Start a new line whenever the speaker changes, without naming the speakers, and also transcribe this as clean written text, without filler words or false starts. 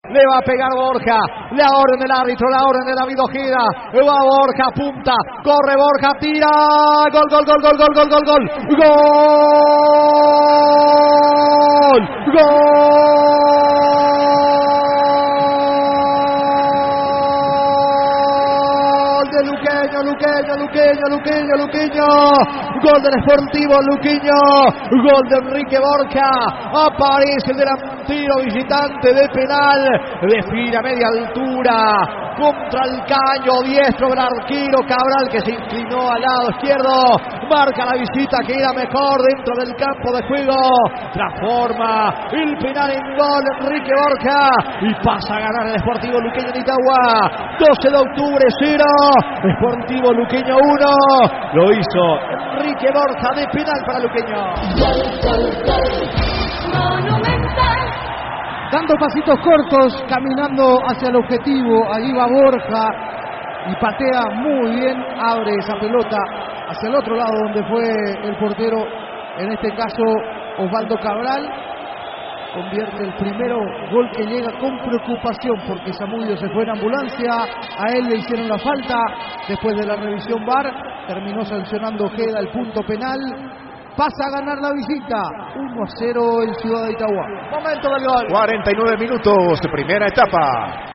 Le va a pegar Borja. La orden del árbitro, la orden de David Ojeda. Va Borja, punta. Corre Borja, tira. Gol, gol, gol, gol, gol, gol, gol, gol. Gol. Gol de Luqueño. Gol del Sportivo Luqueño. Gol de Enrique Borja. Aparece el delantero visitante de penal. Define a media altura. Contra el caño diestro del arquero Cabral, que se inclinó al lado izquierdo. Marca la visita, queda mejor dentro del campo de juego. Transforma el penal en gol Enrique Borja. Y pasa a ganar el Sportivo Luqueño en Itagua. 12 de octubre 0. Sportivo Luqueño 1. Lo hizo Enrique Borja de penal para Luqueño.
Dando pasitos cortos, caminando hacia el objetivo. Ahí va Borja y patea muy bien. Abre esa pelota hacia el otro lado donde fue el portero, en este caso Osvaldo Cabral. Convierte el primero gol que llega con preocupación porque Zamudio se fue en ambulancia. A él le hicieron la falta después de la revisión VAR. Terminó sancionando Ojeda el punto penal. Pasa a ganar la visita 1-0 en Ciudad de Itagua.
Momento del gol.
49 minutos, primera etapa.